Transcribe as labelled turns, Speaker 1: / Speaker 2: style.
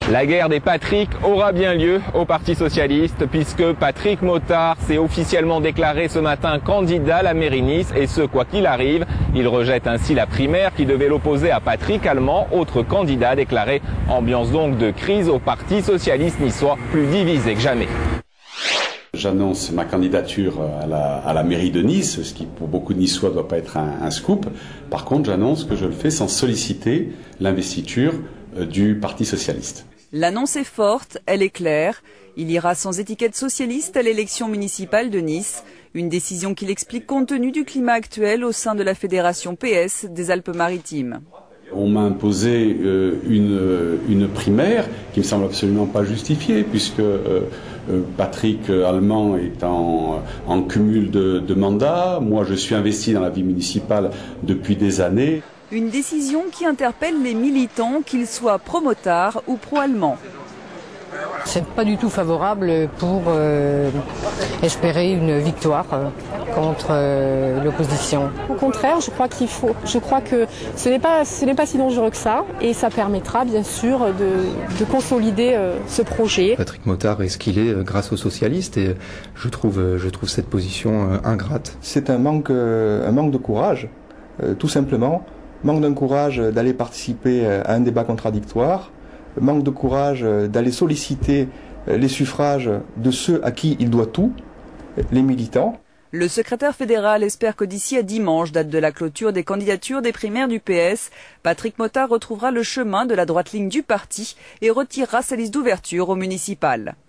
Speaker 1: La guerre des Patrick aura bien lieu au Parti socialiste puisque Patrick Mottard s'est officiellement déclaré ce matin candidat à la mairie Nice et ce quoi qu'il arrive. Il rejette ainsi la primaire qui devait l'opposer à Patrick Allemand, autre candidat déclaré. Ambiance donc de crise au Parti socialiste niçois, plus divisé que jamais.
Speaker 2: J'annonce ma candidature à la mairie de Nice, ce qui pour beaucoup de Niçois ne doit pas être un scoop. Par contre, j'annonce que je le fais sans solliciter l'investiture du Parti socialiste.
Speaker 3: L'annonce est forte, elle est claire. Il ira sans étiquette socialiste à l'élection municipale de Nice. Une décision qu'il explique compte tenu du climat actuel au sein de la fédération PS des Alpes-Maritimes.
Speaker 2: On m'a imposé une primaire qui me semble absolument pas justifiée puisque Patrick Allemand est en cumul de mandats. Moi, je suis investi dans la vie municipale depuis des années.
Speaker 3: Une décision qui interpelle les militants, qu'ils soient pro-Mottard ou pro-Allemand.
Speaker 4: C'est pas du tout favorable pour espérer une victoire contre l'opposition.
Speaker 5: Au contraire, je crois que ce n'est pas si dangereux que ça et ça permettra bien sûr de consolider ce projet.
Speaker 6: Patrick Mottard est ce qu'il est grâce aux socialistes et je trouve cette position ingrate.
Speaker 7: C'est un manque de courage, tout simplement. Manque d'un courage d'aller participer à un débat contradictoire, manque de courage d'aller solliciter les suffrages de ceux à qui il doit tout, les militants.
Speaker 3: Le secrétaire fédéral espère que d'ici à dimanche, date de la clôture des candidatures des primaires du PS, Patrick Mottard retrouvera le chemin de la droite ligne du parti et retirera sa liste d'ouverture au municipal.